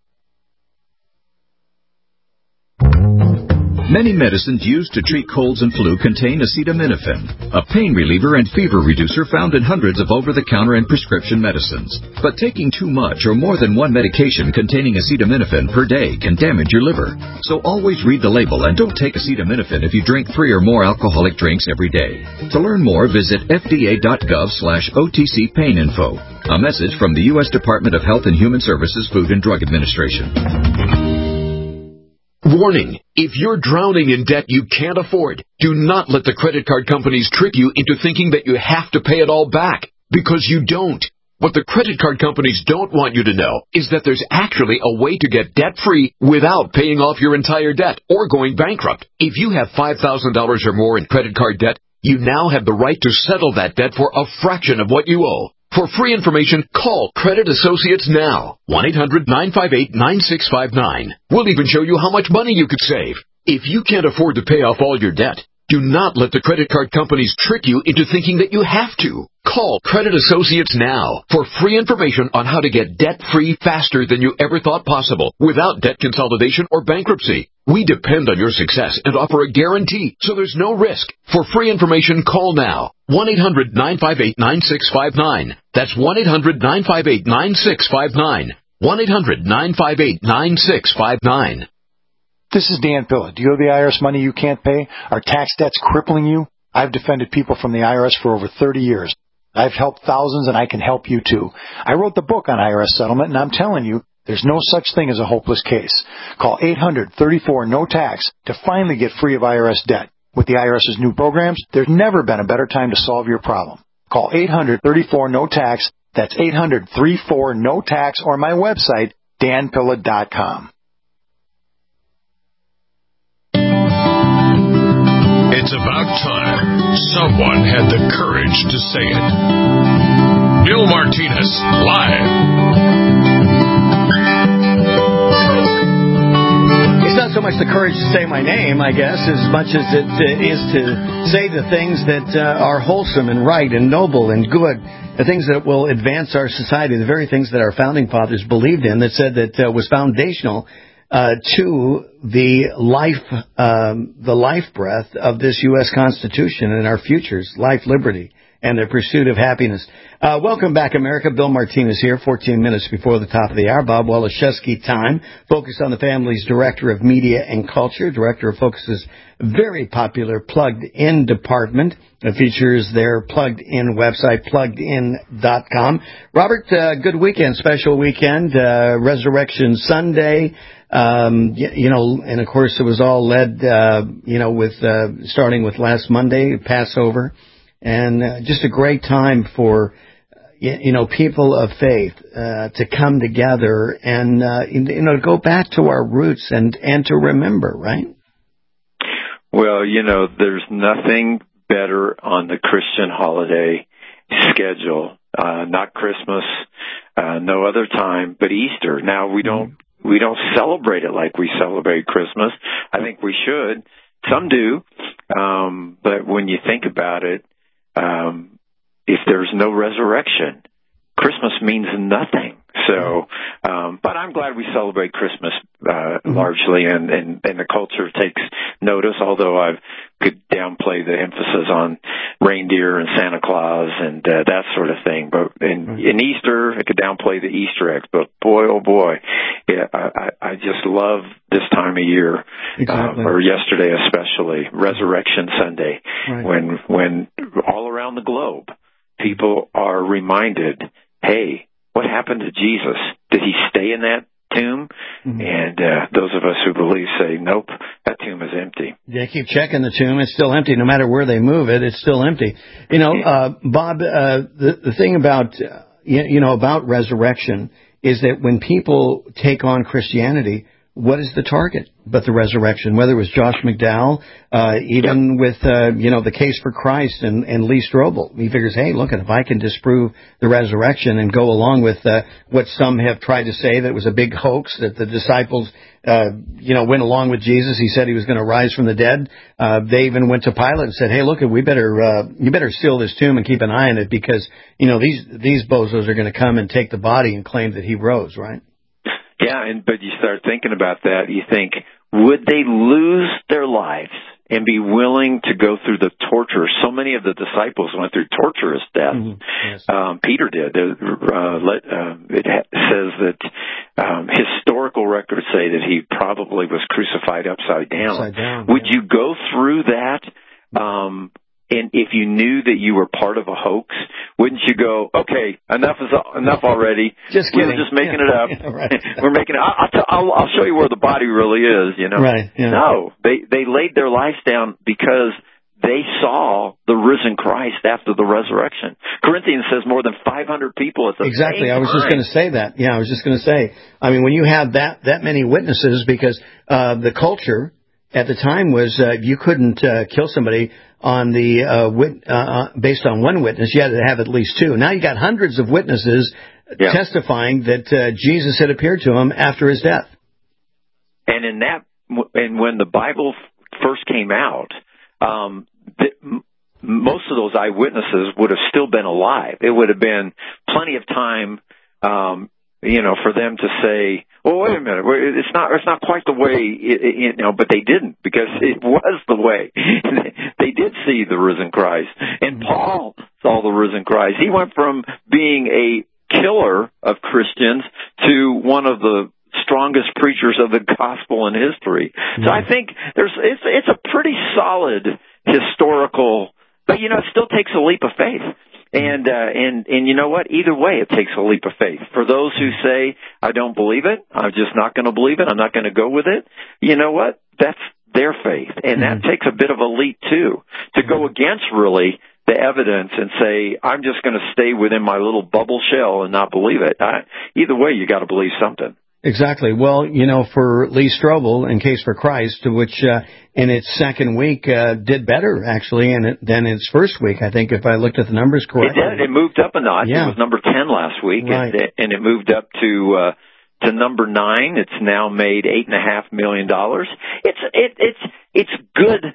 Many medicines used to treat colds and flu contain acetaminophen, a pain reliever and fever reducer found in hundreds of over-the-counter and prescription medicines. But taking too much or more than one medication containing acetaminophen per day can damage your liver. So always read the label and don't take acetaminophen if you drink 3 or more alcoholic drinks every day. To learn more, visit fda.gov/OTC pain info. A message from the U.S. Department of Health and Human Services Food and Drug Administration. Warning, if you're drowning in debt you can't afford, do not let the credit card companies trick you into thinking that you have to pay it all back, because you don't. What the credit card companies don't want you to know is that there's actually a way to get debt-free without paying off your entire debt or going bankrupt. If you have $5,000 or more in credit card debt, you now have the right to settle that debt for a fraction of what you owe. For free information, call Credit Associates now. 1-800-958-9659. We'll even show you how much money you could save. If you can't afford to pay off all your debt, do not let the credit card companies trick you into thinking that you have to. Call Credit Associates now for free information on how to get debt-free faster than you ever thought possible without debt consolidation or bankruptcy. We depend on your success and offer a guarantee, so there's no risk. For free information, call now. 1-800-958-9659. That's 1-800-958-9659. 1-800-958-9659. This is Dan Pilla. Do you owe the IRS money you can't pay? Are tax debts crippling you? I've defended people from the IRS for over 30 years. I've helped thousands, and I can help you too. I wrote the book on IRS settlement, and I'm telling you, there's no such thing as a hopeless case. Call 800-34-NO-TAX to finally get free of IRS debt. With the IRS's new programs, there's never been a better time to solve your problem. Call 800-34-NO-TAX. That's 800-34-NO-TAX, or my website, danpilla.com. It's about time someone had the courage to say it. Bill Martinez, live. It's not so much the courage to say my name, I guess, as much as it is to say the things that are wholesome and right and noble and good, the things that will advance our society, the very things that our founding fathers believed in, that said that was foundational to the life breath of this U.S. Constitution and our futures, life, liberty, and the pursuit of happiness. Welcome back, America. Bill Martinez here, 14 minutes before the top of the hour. Bob Waliszewski time, Focus on the Family's Director of Media and Culture. Director of Focus's very popular Plugged In department. It features their Plugged In website, pluggedin.com. Robert, good weekend, special weekend, Resurrection Sunday. And of course it was all led, with, starting with last Monday, Passover, and just a great time for, people of faith, to come together and, go back to our roots and to remember, right? Well, there's nothing better on the Christian holiday schedule, not Christmas, no other time, but Easter. Now we don't celebrate it like we celebrate Christmas. I think we should. Some do. But when you think about it, if there's no resurrection, Christmas means nothing. So, but I'm glad we celebrate Christmas, largely, and the culture takes notice, although I could downplay the emphasis on reindeer and Santa Claus and that sort of thing. But in Easter, I could downplay the Easter eggs, but boy, oh boy, yeah, I just love this time of year, exactly. Or yesterday especially, Resurrection Sunday, right. when all around the globe, people are reminded, hey, what happened to Jesus? Did he stay in that tomb? Mm-hmm. And those of us who believe say, nope, that tomb is empty. Yeah, keep checking the tomb. It's still empty. No matter where they move it, it's still empty. Bob, the thing about, about resurrection is that when people take on Christianity, what is the target but the resurrection? Whether it was Josh McDowell, even with, the Case for Christ and Lee Strobel. He figures, hey, look, if I can disprove the resurrection and go along with what some have tried to say that it was a big hoax, that the disciples, went along with Jesus. He said he was going to rise from the dead. They even went to Pilate and said, hey, look, you better seal this tomb and keep an eye on it because, these bozos are going to come and take the body and claim that he rose, right? Yeah, but you start thinking about that, you think, would they lose their lives and be willing to go through the torture? So many of the disciples went through torturous death. Mm-hmm. Yes. Peter did. It says that historical records say that he probably was crucified upside down. Would you go through that? And if you knew that you were part of a hoax, wouldn't you go, okay, enough already. Just kidding. We're just making it up. Yeah, right. We're making it. I'll show you where the body really is. Right. Yeah. No, they laid their lives down because they saw the risen Christ after the resurrection. Corinthians says more than 500 people at the exactly. same time. I was just going to say that. Yeah, I was just going to say. I mean, when you have that many witnesses, because the culture at the time was you couldn't kill somebody on the based on one witness. You had to have at least two. Now you got hundreds of witnesses testifying that Jesus had appeared to him after his death. And when the Bible first came out, most of those eyewitnesses would have still been alive. It would have been plenty of time, for them to say, well, wait a minute, it's not quite the way, but they didn't, because it was the way. They did see the risen Christ. And Paul saw the risen Christ. He went from being a killer of Christians to one of the strongest preachers of the gospel in history. So I think it's a pretty solid historical, but it still takes a leap of faith. And you know what? Either way, it takes a leap of faith. For those who say, I don't believe it, I'm just not going to believe it, I'm not going to go with it, you know what? That's their faith. And that takes a bit of a leap, too, to go against, really, the evidence and say, I'm just going to stay within my little bubble shell and not believe it. Either way, you got to believe something. Exactly. Well, for Lee Strobel and Case for Christ, which in its second week did better, actually, than its first week, I think, if I looked at the numbers correctly. It did. It moved up a notch. Yeah. It was number 10 last week, right. and it moved up to number 9. It's now made $8.5 million. It's good.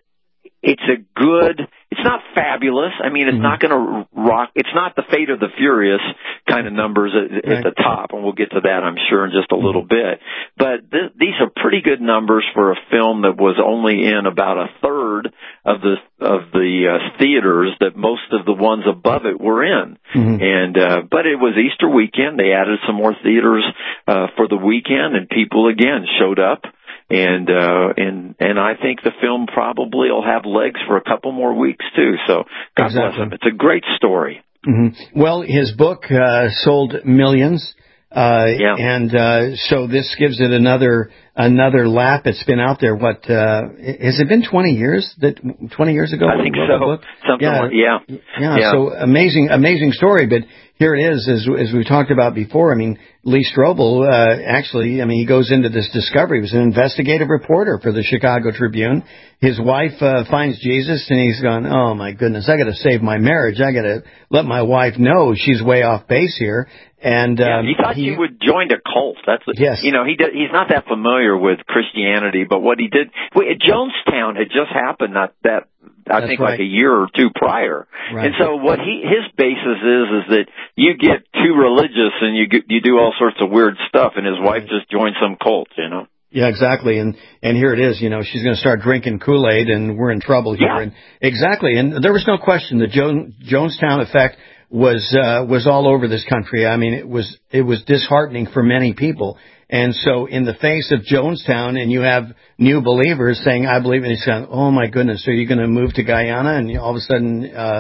It's not fabulous. I mean, it's not going to rock. It's not the Fate of the Furious kind of numbers at the top, and we'll get to that, I'm sure, in just a little bit. But these are pretty good numbers for a film that was only in about a third of the theaters that most of the ones above it were in. And but it was Easter weekend. They added some more theaters for the weekend, and people again showed up. And I think the film probably will have legs for a couple more weeks too. So God bless him. It's a great story. Well, his book sold millions. And so this gives it another lap. It's been out there. What has it been? 20 years? 20 years ago? I think so. Something like, yeah. So amazing story. But here it is, as we talked about before. I mean, Lee Strobel actually, he goes into this discovery. He was an investigative reporter for the Chicago Tribune. His wife finds Jesus, and he's gone, oh my goodness, I got to save my marriage. I got to let my wife know she's way off base here. And he thought he would join a cult. Yes. He's not that familiar with Christianity, but what he did, Jonestown had just happened. I think like a year or two prior. Right. And so what his basis is that you get too religious and you do all sorts of weird stuff, and his wife just joined some cult. Yeah, exactly. And here it is, she's going to start drinking Kool-Aid, and we're in trouble here. Yeah. And exactly. And there was no question the Jonestown effect was all over this country. I mean, it was disheartening for many people. And so in the face of Jonestown, and you have new believers saying, I believe, and he's saying, oh my goodness, are you going to move to Guyana and all of a sudden,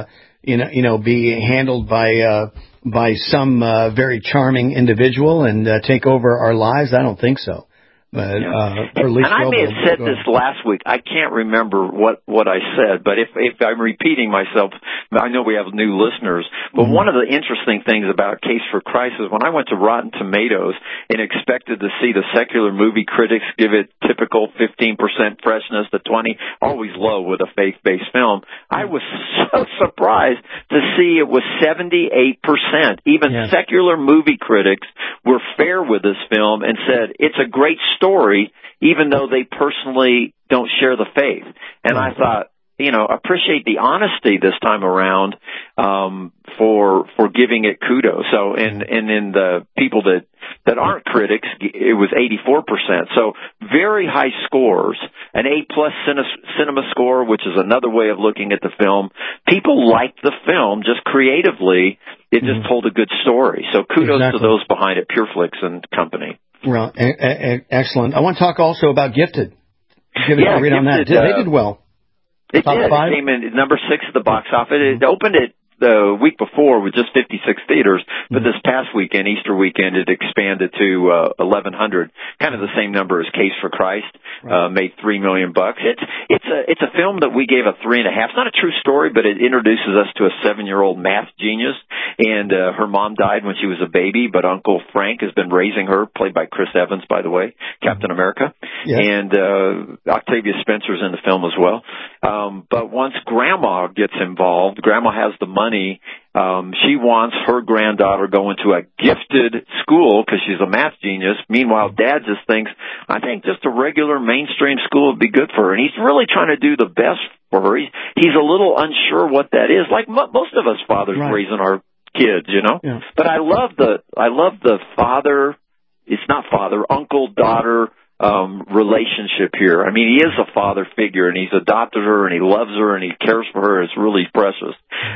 be handled by some very charming individual and take over our lives? I don't think so. But, and I may have said this last week. I can't remember what I said, but if I'm repeating myself, I know we have new listeners, but one of the interesting things about Case for Christ is when I went to Rotten Tomatoes and expected to see the secular movie critics give it typical 15% freshness to 20, always low with a faith-based film, I was so surprised to see it was 78%. Even secular movie critics were fair with this film and said it's a great story, even though they personally don't share the faith. And I thought, appreciate the honesty this time around, for giving it kudos. So, and in the people that aren't critics, it was 84%. So very high scores, an A+ cinema score, which is another way of looking at the film. People liked the film just creatively. It just told a good story. So kudos to those behind it, PureFlix and company. Well, excellent. I want to talk also about Gifted. Give us a read on that. They did well. It did. It came in number 6 at the box office. It opened it the week before with just 56 theaters, but this past weekend, Easter weekend, it expanded to 1,100, kind of the same number as Case for Christ. Made $3 million. It's a film that we gave a 3.5. It's not a true story, but it introduces us to a 7-year-old math genius, and her mom died when she was a baby, but Uncle Frank has been raising her, played by Chris Evans, by the way, Captain America, and Octavia Spencer's in the film as well. But once Grandma gets involved, Grandma has the money. She wants her granddaughter going to a gifted school because she's a math genius. Meanwhile, Dad just thinks, I think just a regular mainstream school would be good for her. And he's really trying to do the best for her. He's a little unsure what that is, like most of us fathers raising our kids, Yeah. But I love the father. It's not father, uncle, daughter relationship here. I mean, he is a father figure, and he's adopted her, and he loves her, and he cares for her. It's really precious.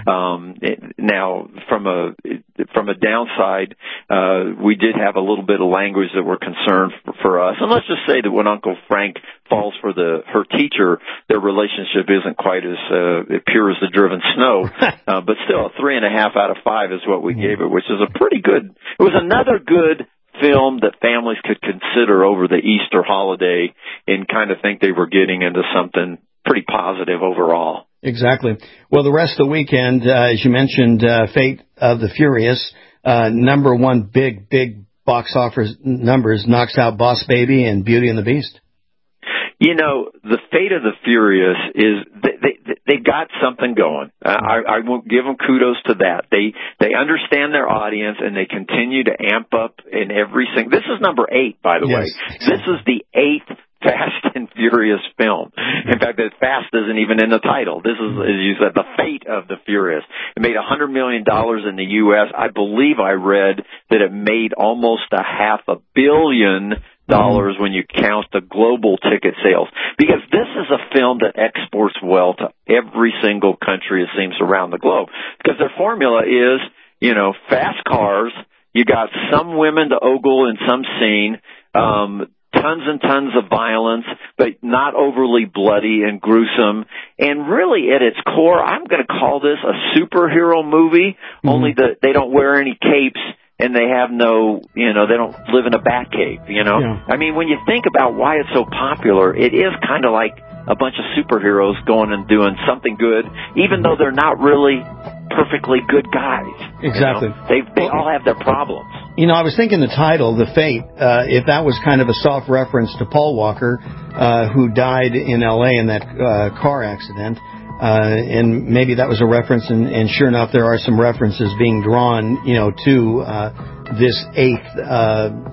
Now, from a downside, we did have a little bit of language that were concerned for us. And let's just say that when Uncle Frank falls for her teacher, their relationship isn't quite as pure as the driven snow. But still, a 3.5 out of 5 is what we gave it, which is a pretty good. It was another good film that families could consider over the Easter holiday and kind of think they were getting into something pretty positive overall. Exactly. Well, the rest of the weekend, as you mentioned, Fate of the Furious, number one big box office numbers, knocks out Boss Baby and Beauty and the Beast. The Fate of the Furious is they've got something going. I will give them kudos to that. They understand their audience, and they continue to amp up in every single. This is number 8, by the way. Exactly. This is the 8th Fast and Furious film. In fact, the Fast isn't even in the title. This is, as you said, the Fate of the Furious. It made $100 million in the U.S. I believe I read that it made almost $500 million when you count the global ticket sales, because this is a film that exports well to every single country, it seems, around the globe, because their formula is, fast cars, you got some women to ogle in some scene, tons and tons of violence, but not overly bloody and gruesome. And really, at its core, I'm going to call this a superhero movie, only that they don't wear any capes and they have no, they don't live in a bat cave, Yeah. I mean, when you think about why it's so popular, it is kind of like a bunch of superheroes going and doing something good, even though they're not really perfectly good guys. Exactly. They all have their problems. I was thinking the title, The Fate, if that was kind of a soft reference to Paul Walker, who died in L.A. in that car accident, and maybe that was a reference, and sure enough, there are some references being drawn, to this 8th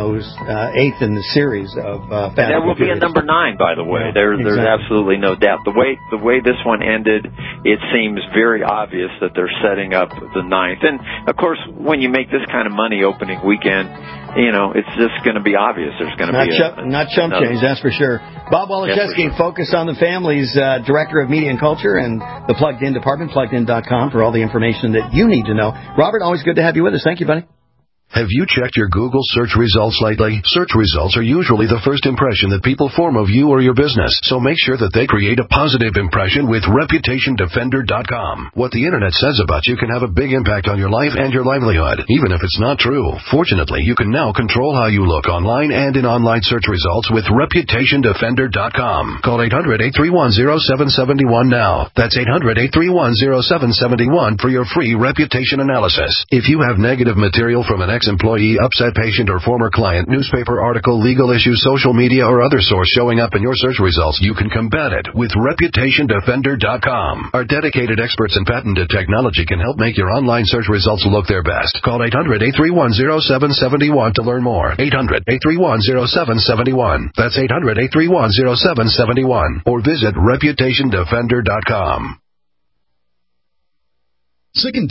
in the series of Fast and Furious. There will be a number 9, by the way. There's absolutely no doubt. The way this one ended, it seems very obvious that they're setting up the 9th. And of course, when you make this kind of money opening weekend, it's just going to be obvious. There's going to be not chump change, that's for sure. Bob Waliszewski, Focus on the Family's Director of Media and Culture, and the Plugged In Department, pluggedin.com, for all the information that you need to know. Robert, always good to have you with us. Thank you, buddy. Have you checked your Google search results lately? Search results are usually the first impression that people form of you or your business, so make sure that they create a positive impression with ReputationDefender.com. What the internet says about you can have a big impact on your life and your livelihood, even if it's not true. Fortunately, you can now control how you look online and in online search results with ReputationDefender.com. Call 800-831-0771 now. That's 800-831-0771 for your free reputation analysis. If you have negative material from an ex-employee, upset patient, or former client, newspaper article, legal issue, social media, or other source showing up in your search results, you can combat it with ReputationDefender.com. Our dedicated experts in patented technology can help make your online search results look their best. Call 800-831-0771 to learn more. 800-831-0771. That's 800-831-0771. Or visit ReputationDefender.com. Sick and